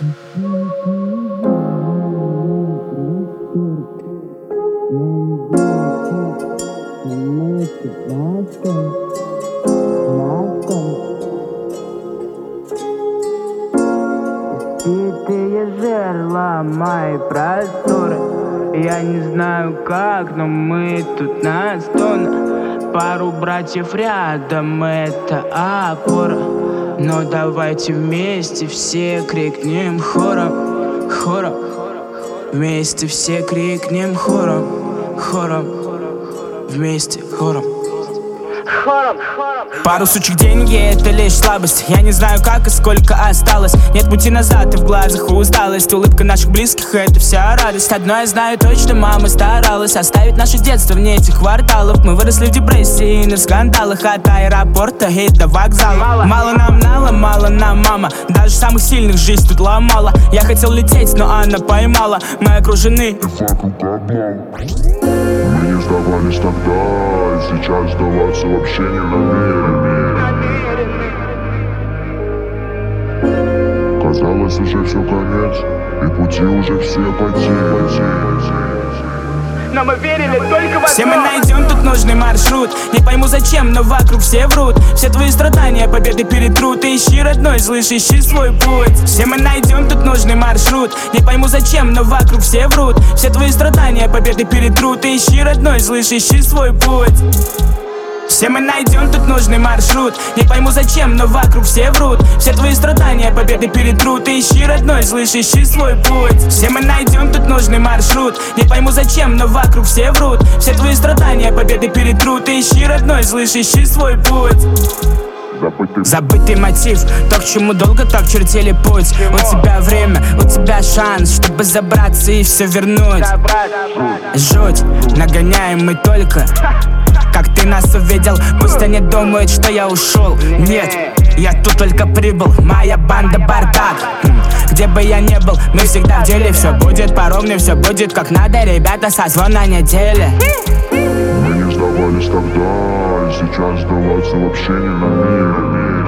Избитые жерла мои просторы. Я не знаю как, но мы тут на стонах. Пару братьев рядом, это опора. Но давайте вместе все крикнем хором, хором. Вместе все крикнем хором, хором. Вместе хором. Пару сучек деньги — это лишь слабость. Я не знаю как и сколько осталось. Нет пути назад и в глазах усталость. Улыбка наших близких — это вся радость. Одно я знаю точно, мама старалась оставить наше детство вне этих кварталов. Мы выросли в депрессии и на скандалах. От аэропорта и до вокзала. Мало нам нала, мало нам мама. Даже самых сильных жизнь тут ломала. Я хотел лететь, но она поймала. Мы окружены. Мы не сдавались тогда, и сейчас сдаваться вообще не намерены. Казалось, уже все конец, и пути уже все потеряны. Но мы верили только в одно. Все мы найдем тут нужный маршрут. Не пойму зачем, но вокруг все врут. Все твои страдания победы перетрут. Ты ищи, родной, слышь, ищи свой путь. Все мы найдем тут нужный маршрут. Не пойму зачем, но вокруг все врут. Все твои страдания победы перетрут. Ты ищи, родной, слышь, ищи свой путь. Все мы найдем тут нужный маршрут. Не пойму зачем, но вокруг все врут. Все твои страдания победы перетрут. Ты ищи, родной, слышь, ищи свой путь. Все мы найдем тут нужный маршрут. Не пойму зачем, но вокруг все врут. Все твои страдания победы перетрут. Ты ищи, родной, слышь, ищи свой путь. Забытый мотив, то, к чему долго так чертили путь. У тебя время, у тебя шанс, чтобы забраться и все вернуть. Жуть, нагоняем мы только как ты нас увидел. Пусть они думают, что я ушел. Нет, я тут только прибыл. Моя банда бардак. Где бы я ни был, мы всегда в деле. Все будет по-ровню, все будет как надо. Ребята, созвон на неделе. Мы не сдавались тогда, и сейчас сдаваться вообще не намерены.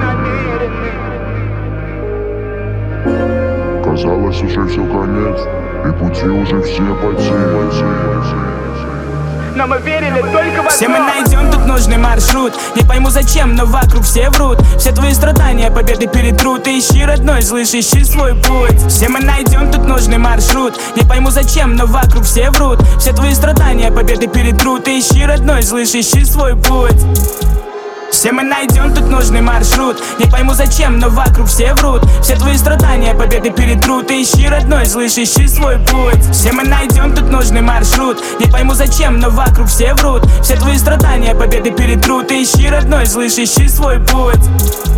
Казалось, уже все конец, и пути уже все потеряны. Но мы верили только в одно. Все мы найдем тут нужный маршрут. Не пойму зачем, но вокруг все врут. Все твои страдания победы перетрут. Ты ищи, родной, слышь, ищи свой путь. Все мы найдем тут нужный маршрут. Не пойму зачем, но вокруг все врут. Все твои страдания победы перетрут. Ты ищи, родной, слышь, ищи свой путь. Все мы найдем тут нужный маршрут. Не пойму зачем, но вокруг все врут. Все твои страдания победы перетрут. Ты ищи, родной, слышь, ищи свой путь. Все мы найдем тут нужный маршрут. Не пойму зачем, но вокруг все врут. Все твои страдания победы перетрут. Ты ищи, родной, слышь, ищи свой путь.